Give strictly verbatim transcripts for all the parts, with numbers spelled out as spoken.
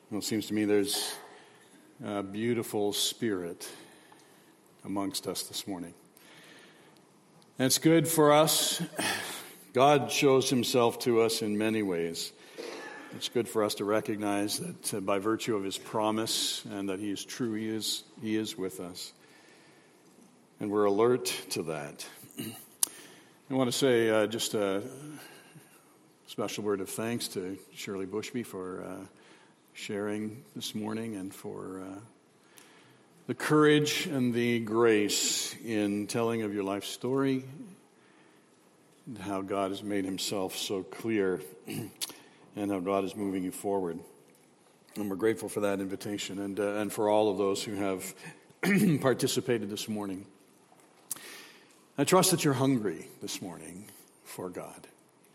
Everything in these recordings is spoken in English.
Well, it seems to me there's a beautiful spirit amongst us this morning. And it's good for us. God shows himself to us in many ways. It's good for us to recognize that uh, by virtue of his promise and that he is true, he is, he is with us. And we're alert to that. I want to say uh, just a special word of thanks to Shirley Bushby for uh, sharing this morning and for uh, the courage and the grace in telling of your life story and how God has made himself so clear and how God is moving you forward. And we're grateful for that invitation and, uh, and for all of those who have participated this morning. I trust that you're hungry this morning for God.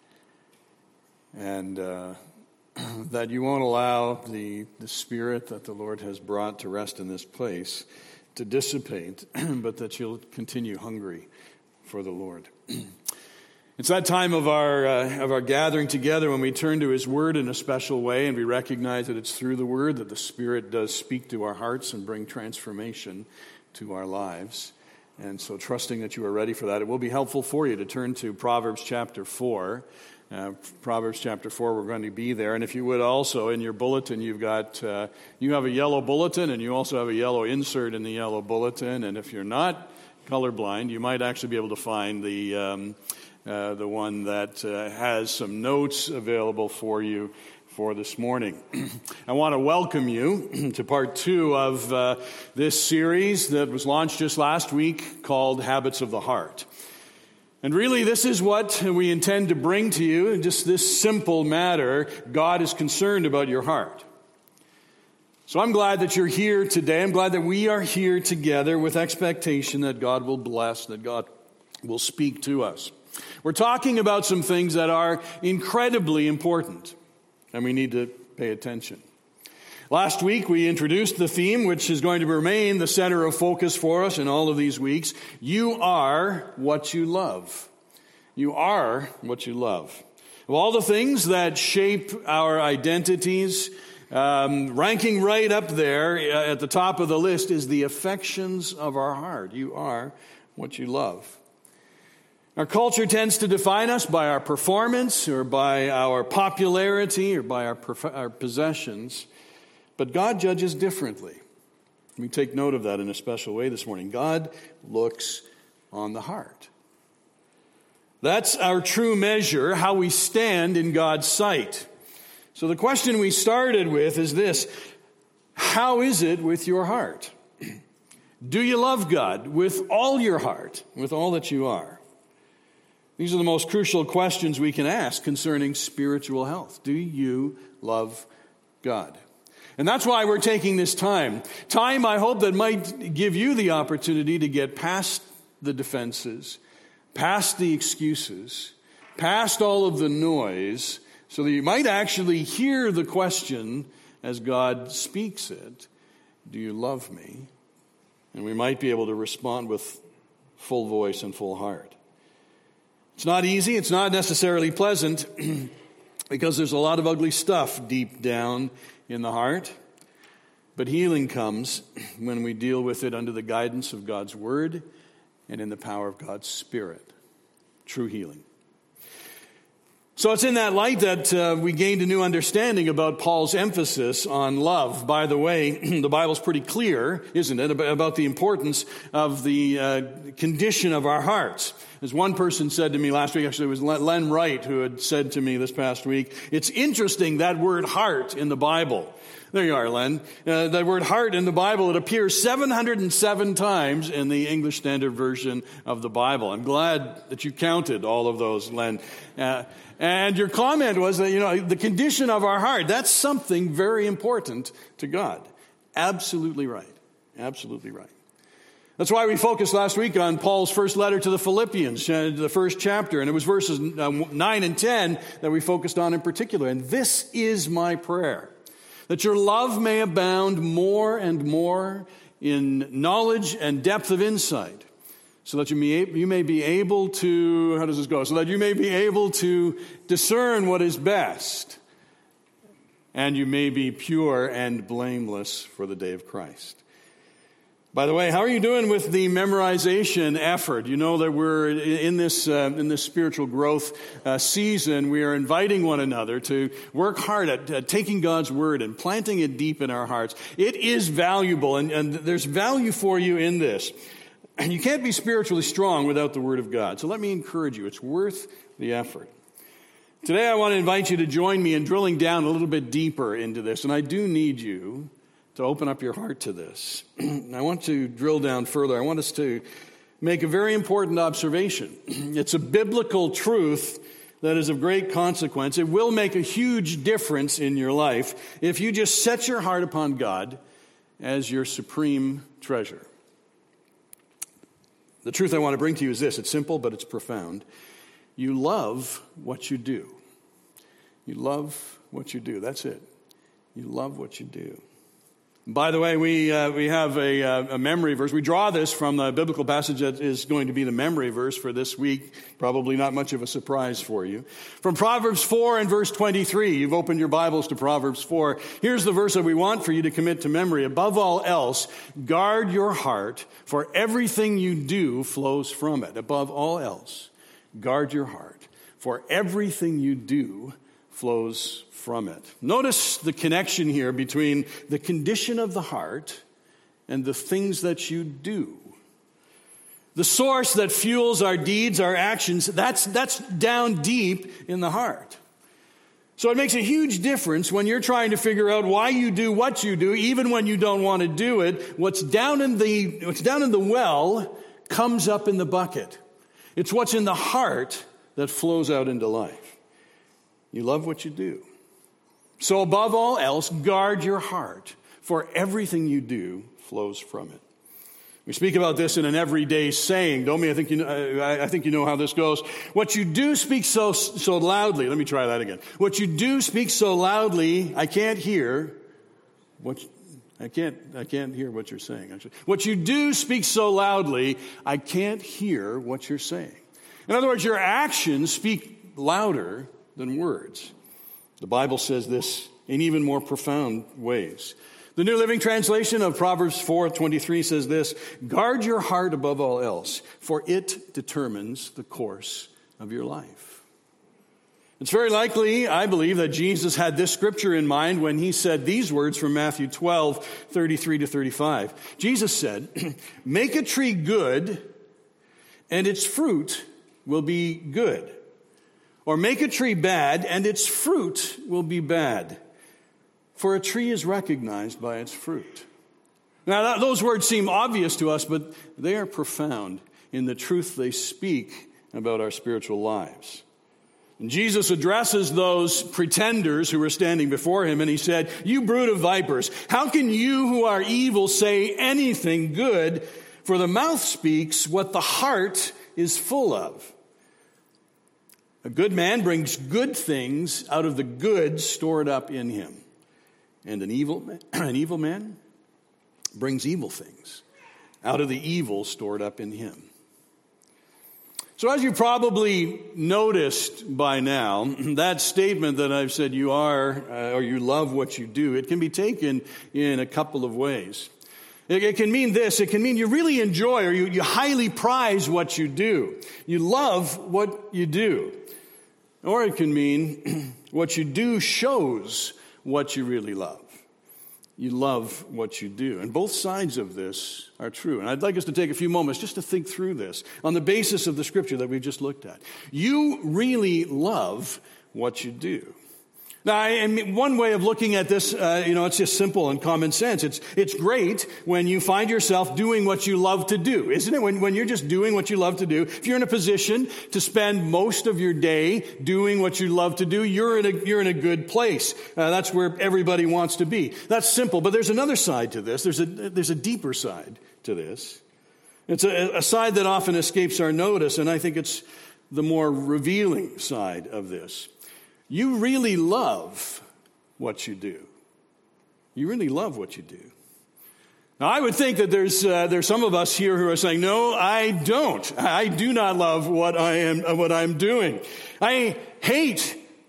And uh, that you won't allow the, the spirit that the Lord has brought to rest in this place to dissipate, but that you'll continue hungry for the Lord. It's that time of our uh, of our gathering together when we turn to his word in a special way and we recognize that it's through the word that the Spirit does speak to our hearts and bring transformation to our lives. And so trusting that you are ready for that, it will be helpful for you to turn to Proverbs chapter four. Uh, Proverbs chapter four, we're going to be there. And if you would also, in your bulletin, you've got, uh, you have a yellow bulletin and you also have a yellow insert in the yellow bulletin. And if you're not colorblind, you might actually be able to find the um, uh, the one that uh, has some notes available for you for this morning. I want to welcome you to part two of uh, this series that was launched just last week called Habits of the Heart. And really, this is what we intend to bring to you, just this simple matter. God is concerned about your heart. So I'm glad that you're here today. I'm glad that we are here together with expectation that God will bless, that God will speak to us. We're talking about some things that are incredibly important, and we need to pay attention. Last week, we introduced the theme, which is going to remain the center of focus for us in all of these weeks. You are what you love. You are what you love. Of all the things that shape our identities, um, ranking right up there at the top of the list is the affections of our heart. You are what you love. Our culture tends to define us by our performance or by our popularity or by our, prof- our possessions. But God judges differently. We take note of that in a special way this morning. God looks on the heart. That's our true measure, how we stand in God's sight. So the question we started with is this: how is it with your heart? Do you love God with all your heart, with all that you are? These are the most crucial questions we can ask concerning spiritual health. Do you love God? And that's why we're taking this time. Time, I hope, that might give you the opportunity to get past the defenses, past the excuses, past all of the noise, so that you might actually hear the question as God speaks it: do you love me? And we might be able to respond with full voice and full heart. It's not easy. It's not necessarily pleasant because there's a lot of ugly stuff deep down in the heart. But healing comes when we deal with it under the guidance of God's word and in the power of God's Spirit. True healing. So it's in that light that uh, we gained a new understanding about Paul's emphasis on love. By the way, the Bible's pretty clear, isn't it, about the importance of the uh, condition of our hearts. As one person said to me last week, actually it was Len Wright who had said to me this past week, it's interesting that word heart in the Bible. There you are, Len. Uh, that word heart in the Bible, it appears seven hundred seven times in the English Standard Version of the Bible. I'm glad that you counted all of those, Len. Uh, and your comment was that, you know, the condition of our heart, that's something very important to God. Absolutely right. Absolutely right. That's why we focused last week on Paul's first letter to the Philippians, the first chapter, and it was verses nine and ten that we focused on in particular. And this is my prayer: that your love may abound more and more in knowledge and depth of insight, so that you may, you may be able to, how does this go? So that you may be able to discern what is best, and you may be pure and blameless for the day of Christ. By the way, how are you doing with the memorization effort? You know that we're in this uh, in this spiritual growth uh, season. We are inviting one another to work hard at uh, taking God's word and planting it deep in our hearts. It is valuable, and, and there's value for you in this. And you can't be spiritually strong without the word of God. So let me encourage you. It's worth the effort. Today I want to invite you to join me in drilling down a little bit deeper into this. And I do need you to open up your heart to this. I want to drill down further. I want us to make a very important observation. It's a biblical truth that is of great consequence. It will make a huge difference in your life if you just set your heart upon God as your supreme treasure. The truth I want to bring to you is this. It's simple, but it's profound. You love what you do. You love what you do. That's it. You love what you do. By the way, we uh, we have a, uh, a memory verse. We draw this from the biblical passage that is going to be the memory verse for this week. Probably not much of a surprise for you. From Proverbs four and verse twenty-three. You've opened your Bibles to Proverbs four. Here's the verse that we want for you to commit to memory. Above all else, guard your heart, for everything you do flows from it. Above all else, guard your heart, for everything you do flows from it. Notice the connection here between the condition of the heart and the things that you do. The source that fuels our deeds, our actions, that's, that's down deep in the heart. So it makes a huge difference when you're trying to figure out why you do what you do, even when you don't want to do it. What's down in the, what's down in the well comes up in the bucket. It's what's in the heart that flows out into life. You love what you do. So above all else, guard your heart, for everything you do flows from it. We speak about this in an everyday saying, don't we? I think you know, I think you know how this goes. What you do speak so so loudly. Let me try that again. What you do speak so loudly, I can't hear. What I can't I can't hear what you're saying. Actually, what you do speak so loudly, I can't hear what you're saying. In other words, your actions speak louder than words. The Bible says this in even more profound ways. The New Living Translation of Proverbs four twenty-three says this: guard your heart above all else, for it determines the course of your life. It's very likely, I believe, that Jesus had this scripture in mind when he said these words from Matthew twelve thirty-three to thirty-five. Jesus said, make a tree good, and its fruit will be good. Or make a tree bad, and its fruit will be bad. For a tree is recognized by its fruit. Now, that, those words seem obvious to us, but they are profound in the truth they speak about our spiritual lives. And Jesus addresses those pretenders who were standing before him, and he said, you brood of vipers, how can you who are evil say anything good? For the mouth speaks what the heart is full of. A good man brings good things out of the good stored up in him. And an evil, an evil man brings evil things out of the evil stored up in him. So as you probably noticed by now, that statement that I've said you are uh, or you love what you do, it can be taken in a couple of ways. It, it can mean this. It can mean you really enjoy or you, you highly prize what you do. You love what you do. Or it can mean what you do shows what you really love. You love what you do. And both sides of this are true. And I'd like us to take a few moments just to think through this on the basis of the scripture that we've just looked at. You really love what you do. Now, I mean, one way of looking at this, uh, you know, it's just simple and common sense. It's it's great when you find yourself doing what you love to do, isn't it? When when you're just doing what you love to do. If you're in a position to spend most of your day doing what you love to do, you're in a you're in a good place. Uh, that's where everybody wants to be. That's simple. But there's another side to this. There's a there's a deeper side to this. It's a, a side that often escapes our notice, and I think it's the more revealing side of this. You really love what you do. You really love what you do. Now, I would think that there's uh, there's some of us here who are saying, "No, I don't. I do not love what I am what I'm doing. I hate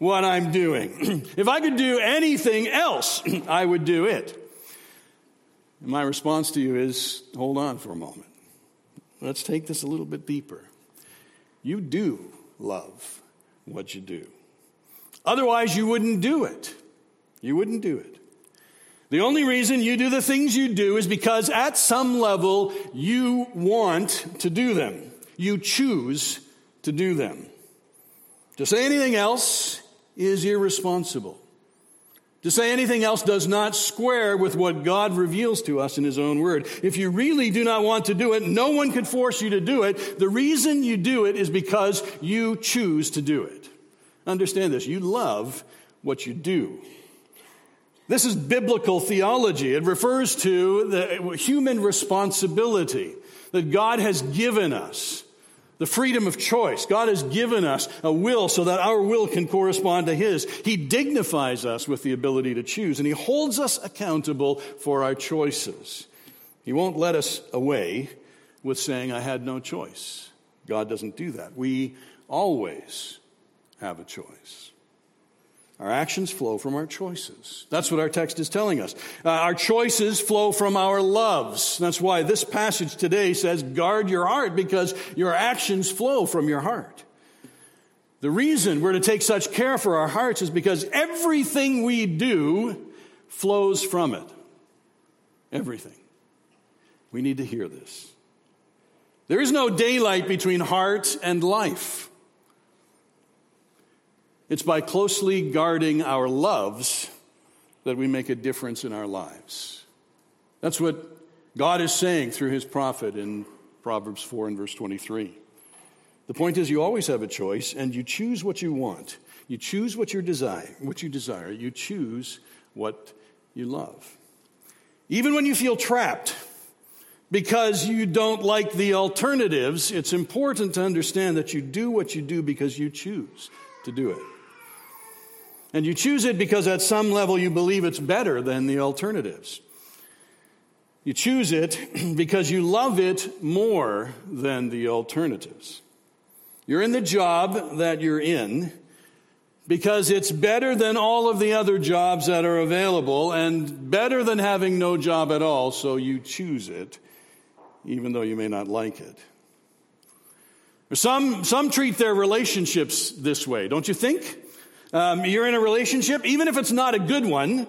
what I'm doing. If I could do anything else, I would do it. And my response to you is, hold on for a moment. Let's take this a little bit deeper. You do love what you do. Otherwise, you wouldn't do it. You wouldn't do it. The only reason you do the things you do is because at some level you want to do them. You choose to do them. To say anything else is irresponsible. To say anything else does not square with what God reveals to us in His own word. If you really do not want to do it, no one can force you to do it. The reason you do it is because you choose to do it. Understand this. You love what you do. This is biblical theology. It refers to the human responsibility that God has given us. The freedom of choice. God has given us a will so that our will can correspond to His. He dignifies us with the ability to choose, and He holds us accountable for our choices. He won't let us away with saying, I had no choice. God doesn't do that. We always have a choice. Our actions flow from our choices. That's what our text is telling us. Uh, our choices flow from our loves. That's why this passage today says, guard your heart, because your actions flow from your heart. The reason we're to take such care for our hearts is because everything we do flows from it. Everything. We need to hear this. There is no daylight between heart and life. It's by closely guarding our loves that we make a difference in our lives. That's what God is saying through His prophet in Proverbs four and verse twenty-three. The point is, you always have a choice, and you choose what you want. You choose what you desire. What you desire. You choose what you love. Even when you feel trapped because you don't like the alternatives, it's important to understand that you do what you do because you choose to do it. And you choose it because at some level you believe it's better than the alternatives. You choose it because you love it more than the alternatives. You're in the job that you're in because it's better than all of the other jobs that are available and better than having no job at all, so you choose it, even though you may not like it. Some, some treat their relationships this way, don't you think? Um, you're in a relationship, even if it's not a good one,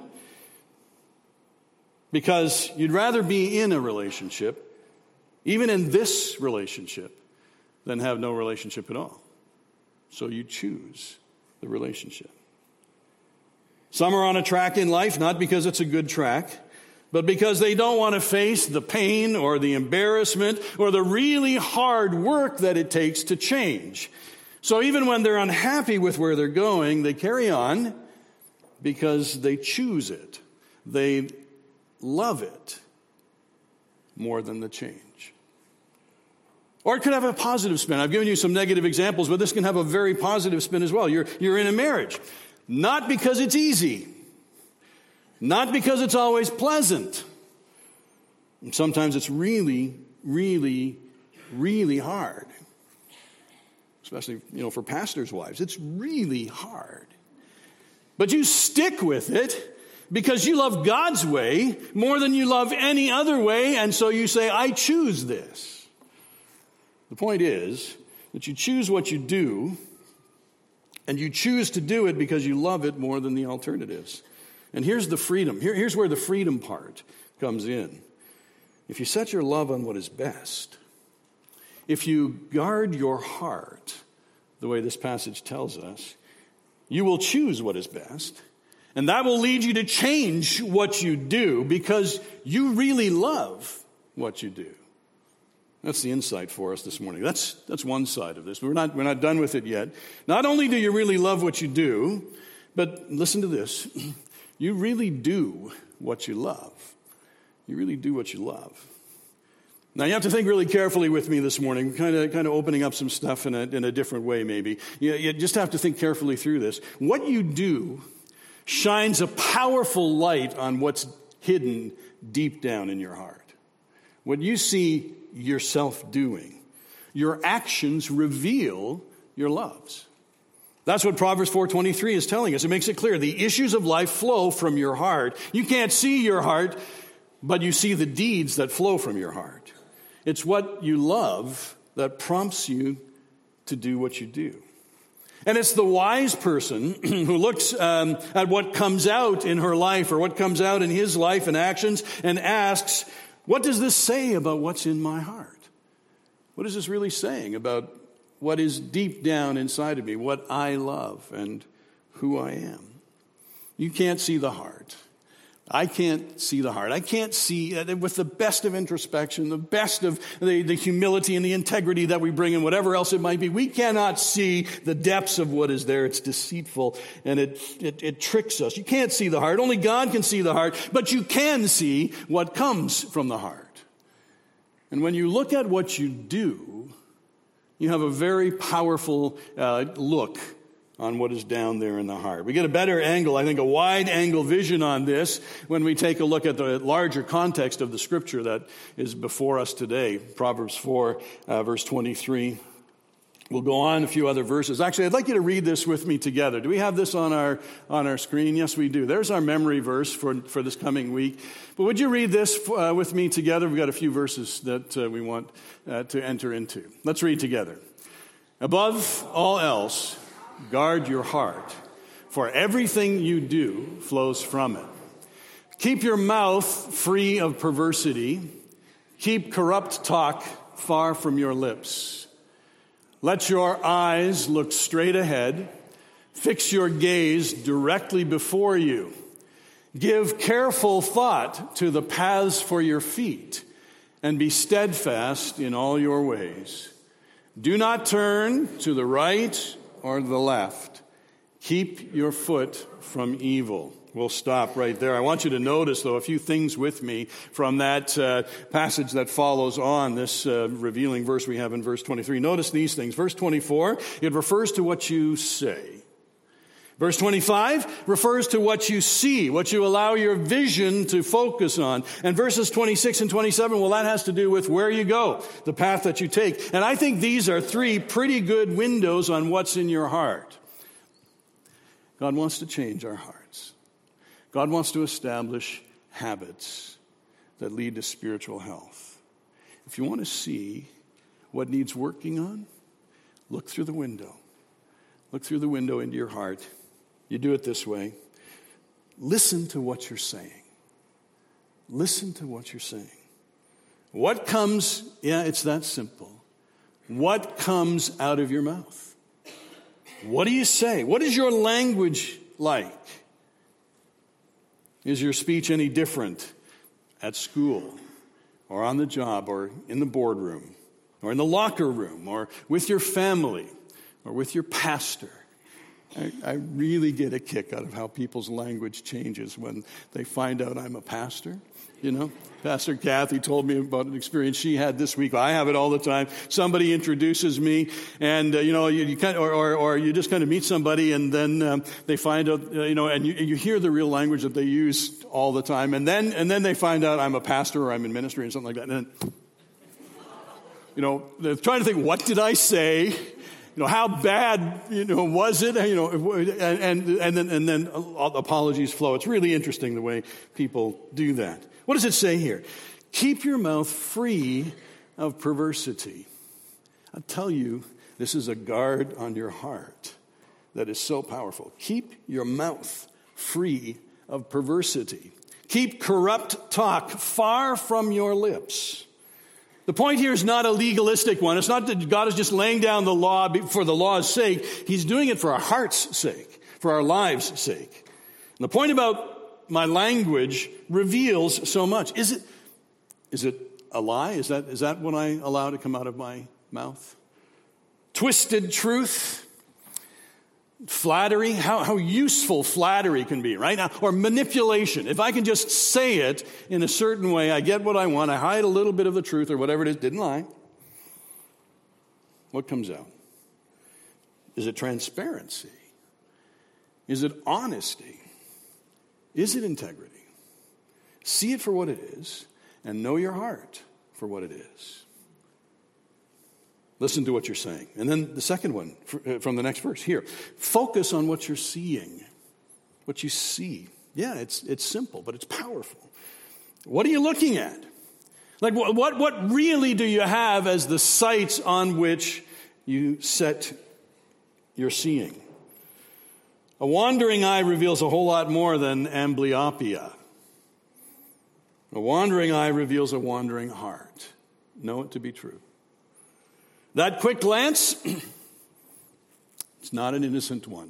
because you'd rather be in a relationship, even in this relationship, than have no relationship at all. So you choose the relationship. Some are on a track in life, not because it's a good track, but because they don't want to face the pain or the embarrassment or the really hard work that it takes to change. So even when they're unhappy with where they're going, they carry on because they choose it. They love it more than the change. Or it could have a positive spin. I've given you some negative examples, but this can have a very positive spin as well. You're, you're in a marriage, not because it's easy, not because it's always pleasant. And sometimes it's really, really, really hard. Especially, you know, for pastors' wives. It's really hard. But you stick with it because you love God's way more than you love any other way, and so you say, I choose this. The point is that you choose what you do, and you choose to do it because you love it more than the alternatives. And here's the freedom. Here, here's where the freedom part comes in. If you set your love on what is best, if you guard your heart, the way this passage tells us, you will choose what is best, and that will lead you to change what you do because you really love what you do. That's the insight for us this morning. That's that's one side of this. We're not we're not done with it yet. Not only do you really love what you do, but listen to this. You really do what you love. You really do what you love. Now, you have to think really carefully with me this morning, kind of kind of opening up some stuff in a, in a different way, maybe. You, you just have to think carefully through this. What you do shines a powerful light on what's hidden deep down in your heart. What you see yourself doing, your actions reveal your loves. That's what Proverbs four twenty-three is telling us. It makes it clear. The issues of life flow from your heart. You can't see your heart, but you see the deeds that flow from your heart. It's what you love that prompts you to do what you do. And it's the wise person who looks um, at what comes out in her life or what comes out in his life and actions and asks, what does this say about what's in my heart? What is this really saying about what is deep down inside of me, what I love and who I am? You can't see the heart. I can't see the heart. I can't see, uh, with the best of introspection, the best of the, the humility and the integrity that we bring and whatever else it might be, we cannot see the depths of what is there. It's deceitful and it, it, it tricks us. You can't see the heart. Only God can see the heart, but you can see what comes from the heart. And when you look at what you do, you have a very powerful uh, look on what is down there in the heart. We get a better angle, I think a wide angle vision on this when we take a look at the larger context of the scripture that is before us today. Proverbs four, uh, verse twenty-three. We'll go on a few other verses. Actually, I'd like you to read this with me together. Do we have this on our on our screen? Yes, we do. There's our memory verse for, for this coming week. But would you read this uh, with me together? We've got a few verses that uh, we want uh, to enter into. Let's read together. Above all else, guard your heart, for everything you do flows from it. Keep your mouth free of perversity. Keep corrupt talk far from your lips. Let your eyes look straight ahead. Fix your gaze directly before you. Give careful thought to the paths for your feet, and be steadfast in all your ways. Do not turn to the right or the left. Keep your foot from evil. We'll stop right there. I want you to notice, though, a few things with me from that uh, passage that follows on this uh, revealing verse we have in verse twenty-three. Notice these things. Verse twenty-four, it refers to what you say. Verse twenty-five refers to what you see, what you allow your vision to focus on. And verses twenty-six and twenty-seven, well, that has to do with where you go, the path that you take. And I think these are three pretty good windows on what's in your heart. God wants to change our hearts. God wants to establish habits that lead to spiritual health. If you want to see what needs working on, look through the window. Look through the window into your heart. You do it this way. Listen to what you're saying. Listen to what you're saying. What comes, yeah, it's that simple. What comes out of your mouth? What do you say? What is your language like? Is your speech any different at school or on the job or in the boardroom or in the locker room or with your family or with your pastor? I, I really get a kick out of how people's language changes when they find out I'm a pastor. You know, Pastor Kathy told me about an experience she had this week. I have it all the time. Somebody introduces me, and uh, you know, you, you kind of, or, or, or you just kind of meet somebody, and then um, they find out, uh, you know, and you, you hear the real language that they use all the time, and then and then they find out I'm a pastor or I'm in ministry and something like that. And then, you know, they're trying to think, what did I say? You know, how bad, you know, was it? You know, and and and then and then apologies flow. It's really interesting the way people do that. What does it say here? Keep your mouth free of perversity. I tell you, this is a guard on your heart that is so powerful. Keep your mouth free of perversity. Keep corrupt talk far from your lips. The point here is not a legalistic one. It's not that God is just laying down the law for the law's sake. He's doing it for our heart's sake, for our lives' sake. And the point about my language reveals so much. Is it, is it a lie? Is that, is that what I allow to come out of my mouth? Twisted truth? Flattery? How, how useful flattery can be, right? Now, or manipulation. If I can just say it in a certain way, I get what I want, I hide a little bit of the truth or whatever it is, didn't lie. What comes out? Is it transparency? Is it honesty? Is it integrity? See it for what it is and know your heart for what it is. Listen to what you're saying. And then the second one from the next verse here. Focus on what you're seeing, what you see. Yeah, it's it's simple, but it's powerful. What are you looking at? Like, what, what, what really do you have as the sights on which you set your seeing? A wandering eye reveals a whole lot more than amblyopia. A wandering eye reveals a wandering heart. Know it to be true. That quick glance, it's not an innocent one.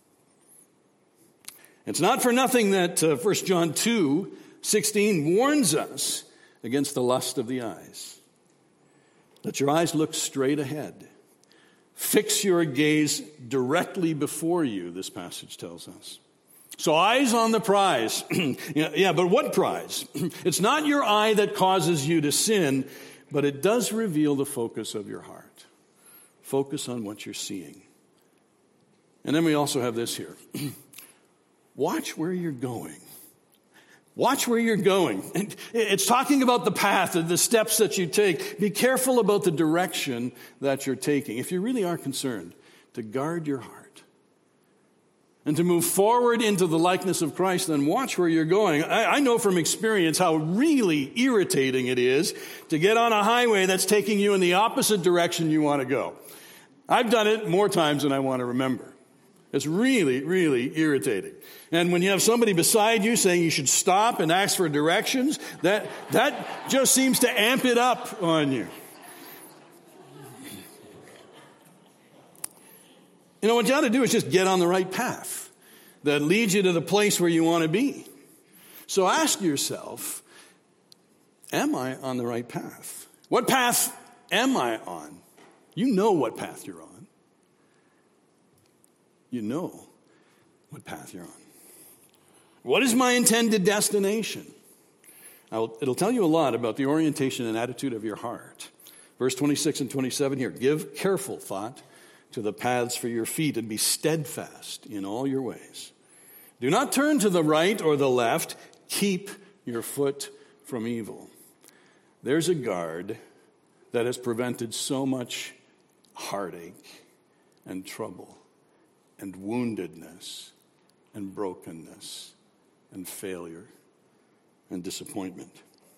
It's not for nothing that uh, First John two sixteen warns us against the lust of the eyes. Let your eyes look straight ahead. Fix your gaze directly before you, this passage tells us. So eyes on the prize. yeah, yeah, but what prize? It's not your eye that causes you to sin, but it does reveal the focus of your heart. Focus on what you're seeing. And then we also have this here. Watch where you're going. Watch where you're going. And it's talking about the path and the steps that you take. Be careful about the direction that you're taking. If you really are concerned to guard your heart and to move forward into the likeness of Christ, then watch where you're going. I, I know from experience how really irritating it is to get on a highway that's taking you in the opposite direction you want to go. I've done it more times than I want to remember. It's really, really irritating. And when you have somebody beside you saying you should stop and ask for directions, that, that just seems to amp it up on you. You know, what you ought to do is just get on the right path that leads you to the place where you want to be. So ask yourself, am I on the right path? What path am I on? You know what path you're on. You know what path you're on. What is my intended destination? I'll, it'll tell you a lot about the orientation and attitude of your heart. Verse twenty-six and twenty-seven here. Give careful thought to the paths for your feet and be steadfast in all your ways. Do not turn to the right or the left. Keep your foot from evil. There's a guard that has prevented so much heartache and trouble and woundedness and brokenness and failure and disappointment.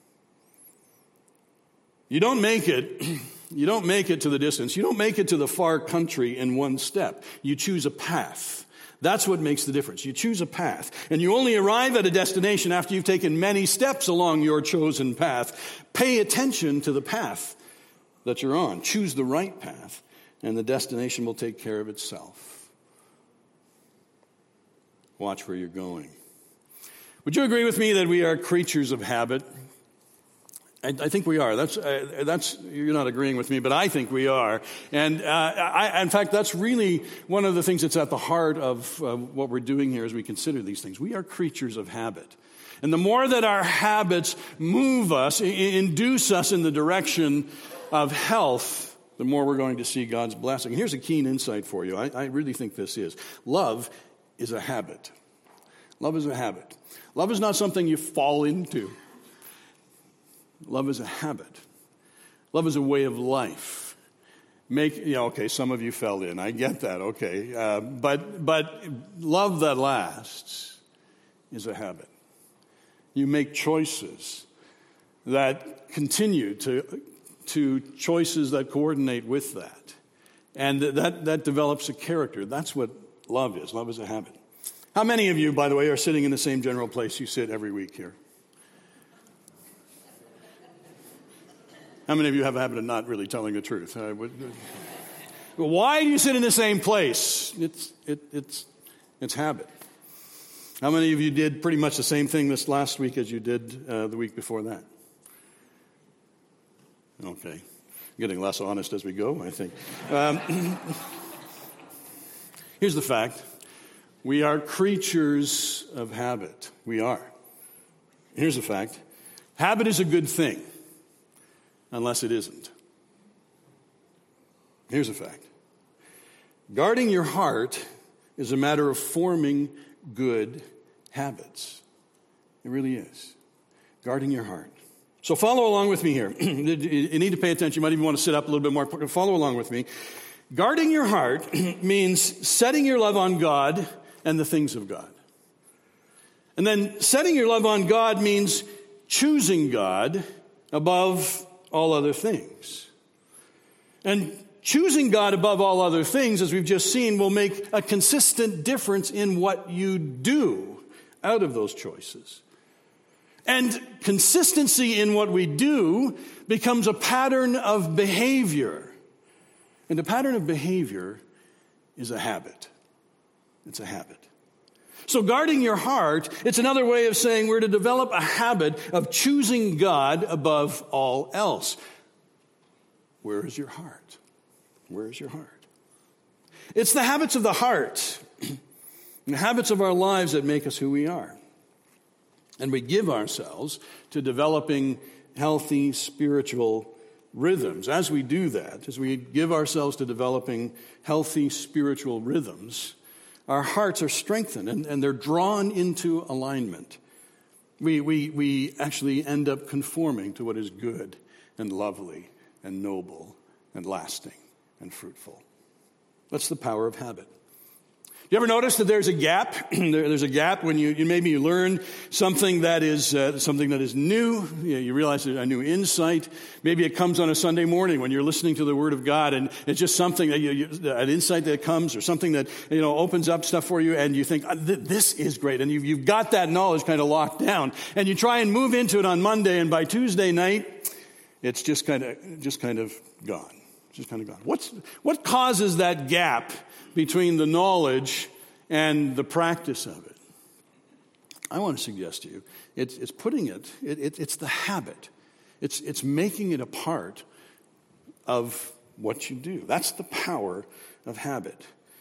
You don't make it, you don't make it to the distance. You don't make it to the far country in one step. You choose a path. That's what makes the difference. You choose a path. And you only arrive at a destination after you've taken many steps along your chosen path. Pay attention to the path that you're on. Choose the right path, and the destination will take care of itself. Watch where you're going. Would you agree with me that we are creatures of habit? I, I think we are. That's uh, that's you're not agreeing with me, but I think we are. And uh, I, in fact, that's really one of the things that's at the heart of uh, what we're doing here as we consider these things. We are creatures of habit. And the more that our habits move us, I- induce us in the direction of health, the more we're going to see God's blessing. Here's a keen insight for you. I, I really think this is. Love is a habit. Love is a habit. Love is not something you fall into. Love is a habit. Love is a way of life. Make, you know, okay, some of you fell in. I get that, okay. Uh, but, but love that lasts is a habit. You make choices that continue to, to choices that coordinate with that. And that, that develops a character. That's what love is. Love is a habit. How many of you, by the way, are sitting in the same general place you sit every week here? How many of you have a habit of not really telling the truth? Uh, why do you sit in the same place? It's it, it's it's habit. How many of you did pretty much the same thing this last week as you did uh, the week before that? Okay. Getting less honest as we go, I think. Um, here's the fact. We are creatures of habit. We are. Here's the fact. Habit is a good thing, unless it isn't. Here's a fact. Guarding your heart is a matter of forming good habits. It really is. Guarding your heart. So follow along with me here. You need to pay attention. You might even want to sit up a little bit more. Follow along with me. Guarding your heart means setting your love on God and the things of God. And then setting your love on God means choosing God above all other things. And choosing God above all other things, as we've just seen, will make a consistent difference in what you do out of those choices. And consistency in what we do becomes a pattern of behavior. And a pattern of behavior is a habit. It's a habit. So guarding your heart, it's another way of saying we're to develop a habit of choosing God above all else. Where is your heart? Where is your heart? It's the habits of the heart, the habits of our lives that make us who we are. And we give ourselves to developing healthy spiritual rhythms. As we do that, as we give ourselves to developing healthy spiritual rhythms, our hearts are strengthened and, and they're drawn into alignment. We, we, we actually end up conforming to what is good and lovely and noble and lasting and fruitful. That's the power of habit. You ever notice that there's a gap? there, there's a gap when you, you maybe you learn something that is uh, something that is new. You, know, you realize there's a new insight. Maybe it comes on a Sunday morning when you're listening to the Word of God, and it's just something that you, you, an insight that comes, or something that you know opens up stuff for you, and you think this is great, and you've, you've got that knowledge kind of locked down, and you try and move into it on Monday, and by Tuesday night, it's just kind of just kind of gone. Just kind of gone. What's what causes that gap between the knowledge and the practice of it? I want to suggest to you, it's, it's putting it, it, it, it's the habit. It's, it's making it a part of what you do. That's the power of habit.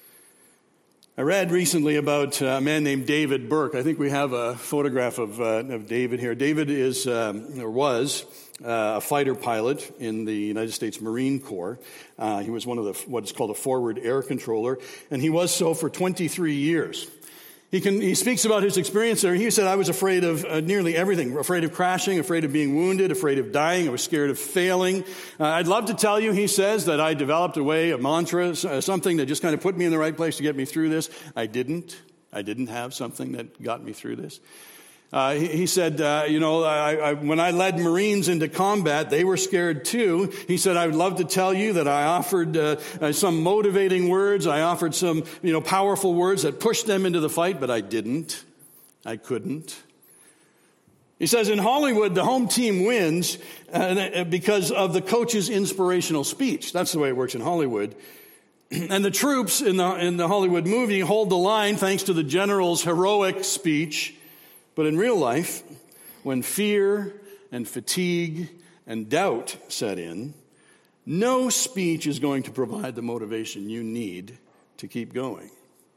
I read recently about a man named David Burke. I think we have a photograph of, uh, of David here. David is, um, or was, Uh, a fighter pilot in the United States Marine Corps. Uh, he was one of the what is called a forward air controller, and he was so for twenty-three years. He can he speaks about his experience there. He said, "I was afraid of uh, nearly everything: afraid of crashing, afraid of being wounded, afraid of dying. I was scared of failing. Uh, I'd love to tell you," he says, "that I developed a way, a mantra, something that just kind of put me in the right place to get me through this. I didn't. I didn't have something that got me through this." Uh, he, he said, uh, you know, I, I, when I led Marines into combat, they were scared too. He said, "I would love to tell you that I offered uh, uh, some motivating words. I offered some, you know, powerful words that pushed them into the fight, but I didn't. I couldn't." He says, in Hollywood, the home team wins uh, because of the coach's inspirational speech. That's the way it works in Hollywood. And the troops in the, in the Hollywood movie hold the line thanks to the general's heroic speech. But in real life, when fear and fatigue and doubt set in, no speech is going to provide the motivation you need to keep going.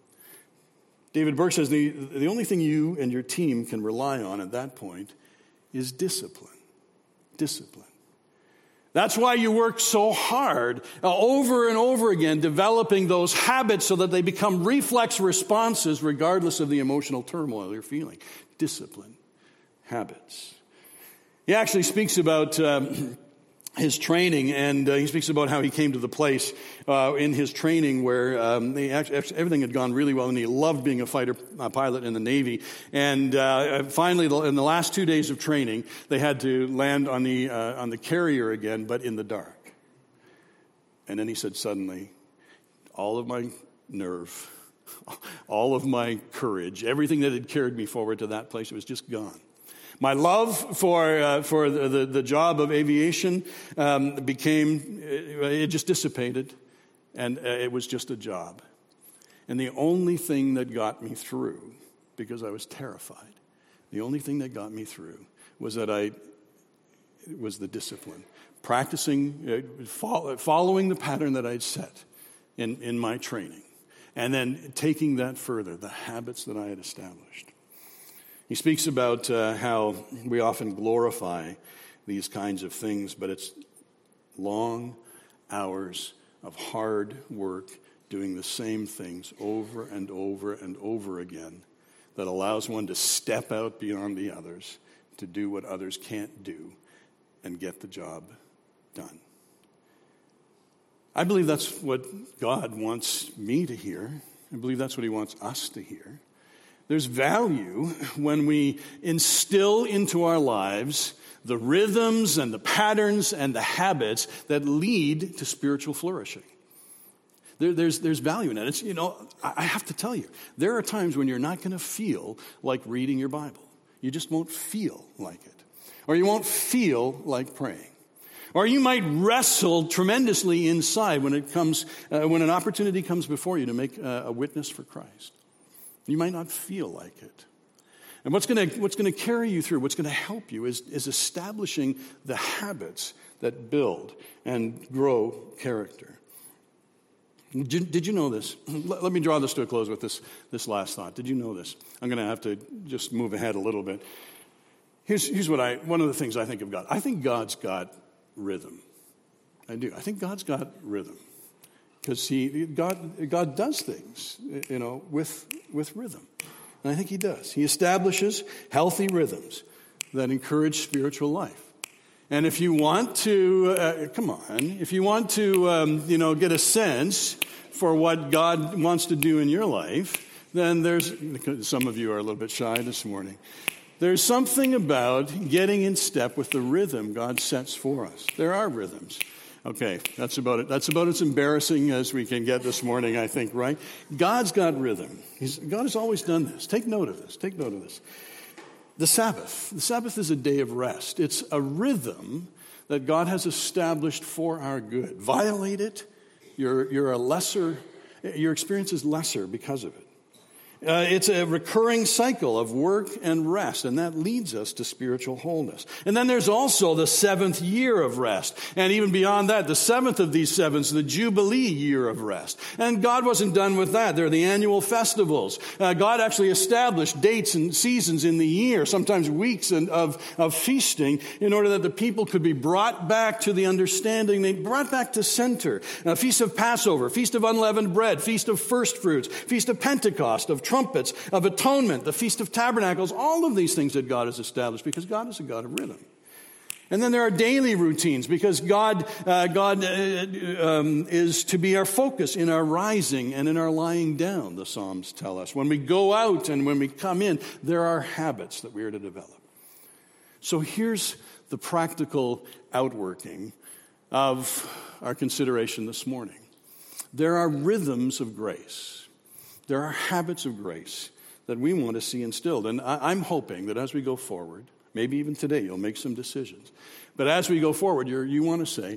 David Burke says the, the only thing you and your team can rely on at that point is discipline. Discipline. That's why you work so hard uh, over and over again, developing those habits so that they become reflex responses regardless of the emotional turmoil you're feeling. Discipline, habits. He actually speaks about um, his training, and uh, he speaks about how he came to the place uh, in his training where um, he actually, everything had gone really well, and he loved being a fighter uh, pilot in the Navy. And uh, finally, in the last two days of training, they had to land on the uh, on the carrier again, but in the dark. And then he said, suddenly, all of my nerve, all of my courage, everything that had carried me forward to that place, it was just gone. My love for uh, for the, the, the job of aviation um, became, it just dissipated, and it was just a job. And the only thing that got me through, because I was terrified, the only thing that got me through was that I, was the discipline. Practicing, uh, follow, following the pattern that I'd set in, in my training. And then taking that further, the habits that I had established. He speaks about uh, how we often glorify these kinds of things, but it's long hours of hard work doing the same things over and over and over again that allows one to step out beyond the others, to do what others can't do, and get the job done. I believe that's what God wants me to hear. I believe that's what he wants us to hear. There's value when we instill into our lives the rhythms and the patterns and the habits that lead to spiritual flourishing. There, there's, there's value in that. It's, you know, I have to tell you, there are times when you're not going to feel like reading your Bible. You just won't feel like it. Or you won't feel like praying. Or you might wrestle tremendously inside when it comes, uh, when an opportunity comes before you to make uh, a witness for Christ. You might not feel like it. And what's going to what's going to carry you through, what's going to help you is, is establishing the habits that build and grow character. Did, did you know this? Let, let me draw this to a close with this, this last thought. Did you know this? I'm going to have to just move ahead a little bit. Here's, here's what I, one of the things I think of God. I think God's got rhythm. I do. I think God's got rhythm. Because he, God, God does things, you know, with, with rhythm. And I think he does. He establishes healthy rhythms that encourage spiritual life. And if you want to, uh, come on, if you want to, um, you know, get a sense for what God wants to do in your life, then there's, some of you are a little bit shy this morning. There's something about getting in step with the rhythm God sets for us. There are rhythms. Okay, that's about it. That's about as embarrassing as we can get this morning, I think, right? God's got rhythm. He's, God has always done this. Take note of this. Take note of this. The Sabbath. The Sabbath is a day of rest. It's a rhythm that God has established for our good. Violate it, you're, you're a lesser, your experience is lesser because of it. Uh, it's a recurring cycle of work and rest, and that leads us to spiritual wholeness. And then there's also the seventh year of rest. And even beyond that, the seventh of these sevens, the Jubilee year of rest. And God wasn't done with that. There are the annual festivals. Uh, God actually established dates and seasons in the year, sometimes weeks and of, of feasting, in order that the people could be brought back to the understanding. They brought back to center. A feast of Passover, feast of unleavened bread, feast of first fruits, feast of Pentecost, of trumpets, of atonement, the Feast of Tabernacles, all of these things that God has established because God is a God of rhythm. And then there are daily routines because God, uh, God uh, um, is to be our focus in our rising and in our lying down, the Psalms tell us. When we go out and when we come in, there are habits that we are to develop. So here's the practical outworking of our consideration this morning. There are rhythms of grace. There are habits of grace that we want to see instilled. And I'm hoping that as we go forward, maybe even today you'll make some decisions. But as we go forward, you're, you want to say,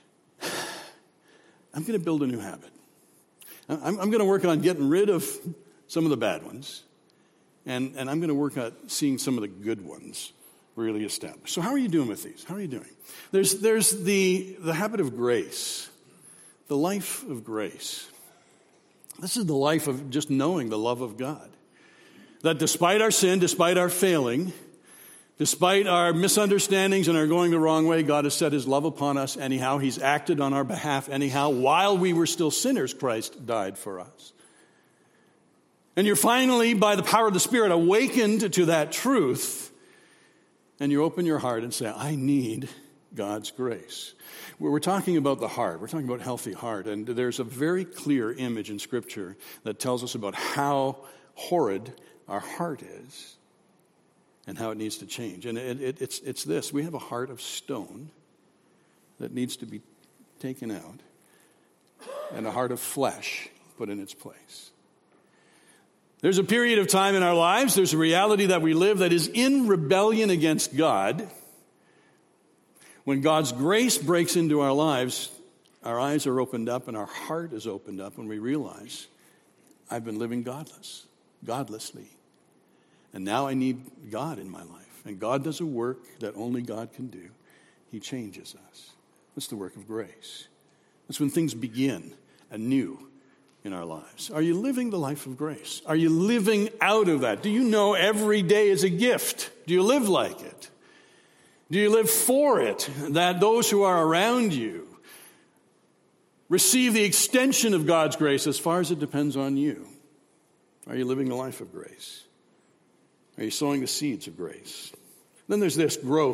I'm going to build a new habit. I'm, I'm going to work on getting rid of some of the bad ones. And, and I'm going to work on seeing some of the good ones really established. So how are you doing with these? How are you doing? There's, there's the, the habit of grace, the life of grace. This is the life of just knowing the love of God. That despite our sin, despite our failing, despite our misunderstandings and our going the wrong way, God has set his love upon us anyhow. He's acted on our behalf anyhow. While we were still sinners, Christ died for us. And you're finally, by the power of the Spirit, awakened to that truth. And you open your heart and say, I need God's grace. We're talking about the heart. We're talking about healthy heart. And there's a very clear image in Scripture that tells us about how horrid our heart is and how it needs to change. And it, it, it's, it's this. We have a heart of stone that needs to be taken out and a heart of flesh put in its place. There's a period of time in our lives, there's a reality that we live that is in rebellion against God. When God's grace breaks into our lives, our eyes are opened up and our heart is opened up when we realize, I've been living godless, godlessly. And now I need God in my life. And God does a work that only God can do. He changes us. That's the work of grace. That's when things begin anew in our lives. Are you living the life of grace? Are you living out of that? Do you know every day is a gift? Do you live like it? Do you live for it, that those who are around you receive the extension of God's grace as far as it depends on you? Are you living a life of grace? Are you sowing the seeds of grace? Then there's this growth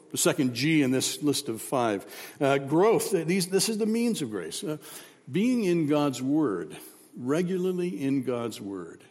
The second G in this list of five. Uh, growth. These, this is the means of grace. Uh, being in God's Word, regularly in God's Word.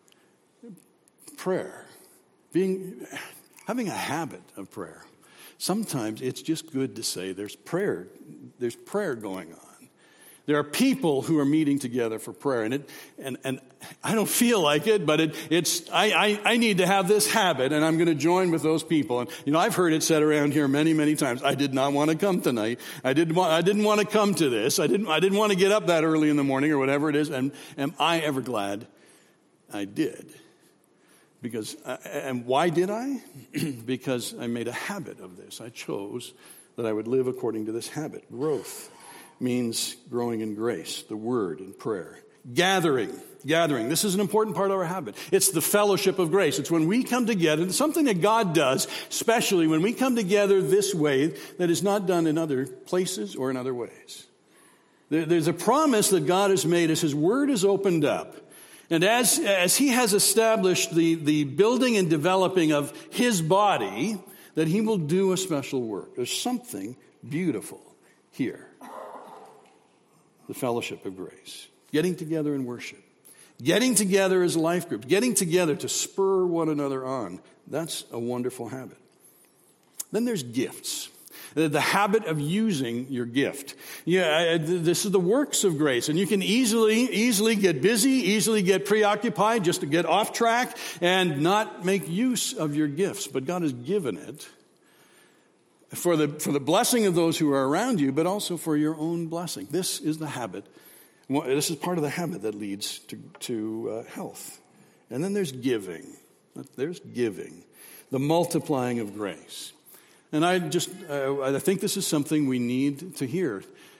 Prayer. Being, having a habit of prayer. Sometimes it's just good to say there's prayer. There's prayer going on. There are people who are meeting together for prayer, and it, and, and I don't feel like it, but it, it's I, I, I need to have this habit, and I'm going to join with those people. And you know, I've heard it said around here many, many times. I did not want to come tonight. I didn't want. I didn't want to come to this. I didn't. I didn't want to get up that early in the morning or whatever it is. And am I ever glad I did? Because I, and why did I? Because I made a habit of this. I chose that I would live according to this habit. Growth means growing in grace, the Word and prayer. Gathering, gathering. This is an important part of our habit. It's the fellowship of grace. It's when we come together, something that God does, especially when we come together this way that is not done in other places or in other ways. There's a promise that God has made as His Word is opened up. And as, as He has established the, the building and developing of His body, that He will do a special work. There's something beautiful here. The fellowship of grace. Getting together in worship. Getting together as life groups. Getting together to spur one another on. That's a wonderful habit. Then there's gifts. The habit of using your gift. Yeah, this is the works of grace. And you can easily, easily get busy, easily get preoccupied, just to get off track and not make use of your gifts. But God has given it for the, for the blessing of those who are around you, but also for your own blessing. This is the habit. This is part of the habit that leads to, to uh, health. And then there's giving. There's giving. The multiplying of grace. And I just, uh, I think this is something we need to hear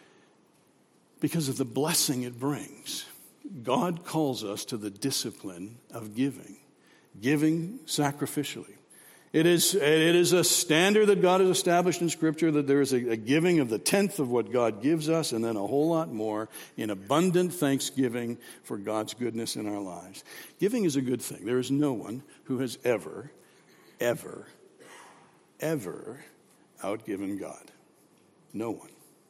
because of the blessing it brings. God calls us to the discipline of giving. Giving sacrificially. It is, it is a standard that God has established in Scripture that there is a, a giving of the tenth of what God gives us and then a whole lot more in abundant thanksgiving for God's goodness in our lives. Giving is a good thing. There is no one who has ever, ever, ever outgiven God. No one.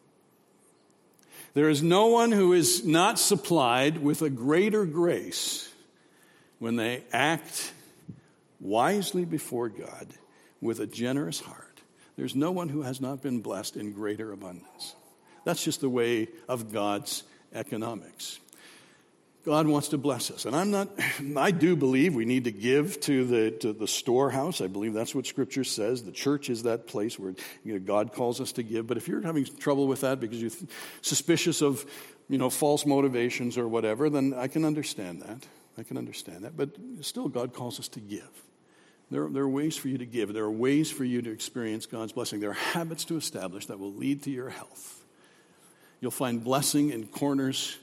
There is no one who is not supplied with a greater grace when they act wisely before God with a generous heart. There's no one who has not been blessed in greater abundance. That's just the way of God's economics. God wants to bless us. And I'm not, I do believe we need to give to the, to the storehouse. I believe that's what Scripture says. The church is that place where, you know, God calls us to give. But if you're having trouble with that because you're suspicious of, you know, false motivations or whatever, then I can understand that. I can understand that. But still, God calls us to give. There, there are ways for you to give. There are ways for you to experience God's blessing. There are habits to establish that will lead to your health. You'll find blessing in corners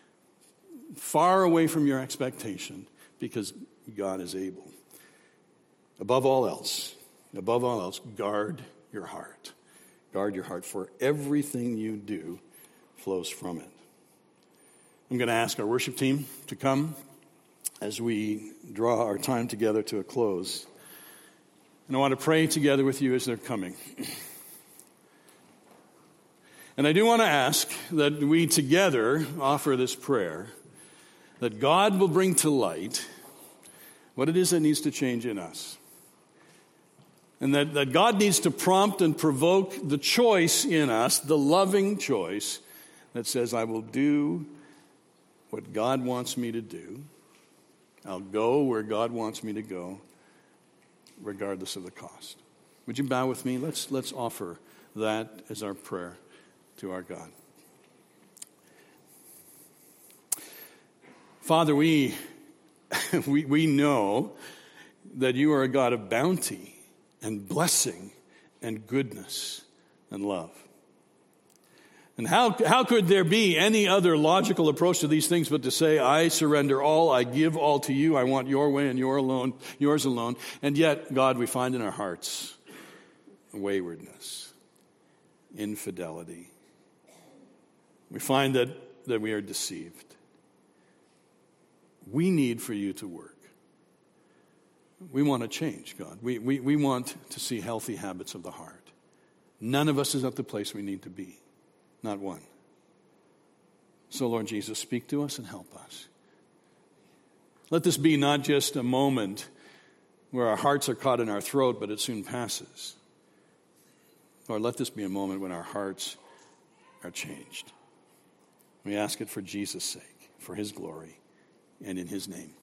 far away from your expectation because God is able. Above all else, above all else, guard your heart. Guard your heart, for everything you do flows from it. I'm going to ask our worship team to come as we draw our time together to a close. And I want to pray together with you as they're coming. And I do want to ask that we together offer this prayer, that God will bring to light what it is that needs to change in us. And that, that God needs to prompt and provoke the choice in us, the loving choice that says, I will do what God wants me to do. I'll go where God wants me to go, regardless of the cost. Would you bow with me? Let's, let's offer that as our prayer to our God. Father, we, we, we know that you are a God of bounty and blessing and goodness and love. And how, how could there be any other logical approach to these things but to say, I surrender all, I give all to you, I want your way and your alone, yours alone. And yet, God, we find in our hearts waywardness, infidelity. We find that, that we are deceived. We need for you to work. We want to change, God. We, we, we want to see healthy habits of the heart. None of us is at the place we need to be. Not one. So, Lord Jesus, speak to us and help us. Let this be not just a moment where our hearts are caught in our throat, but it soon passes. Lord, let this be a moment when our hearts are changed. We ask it for Jesus' sake, for his glory, and in his name.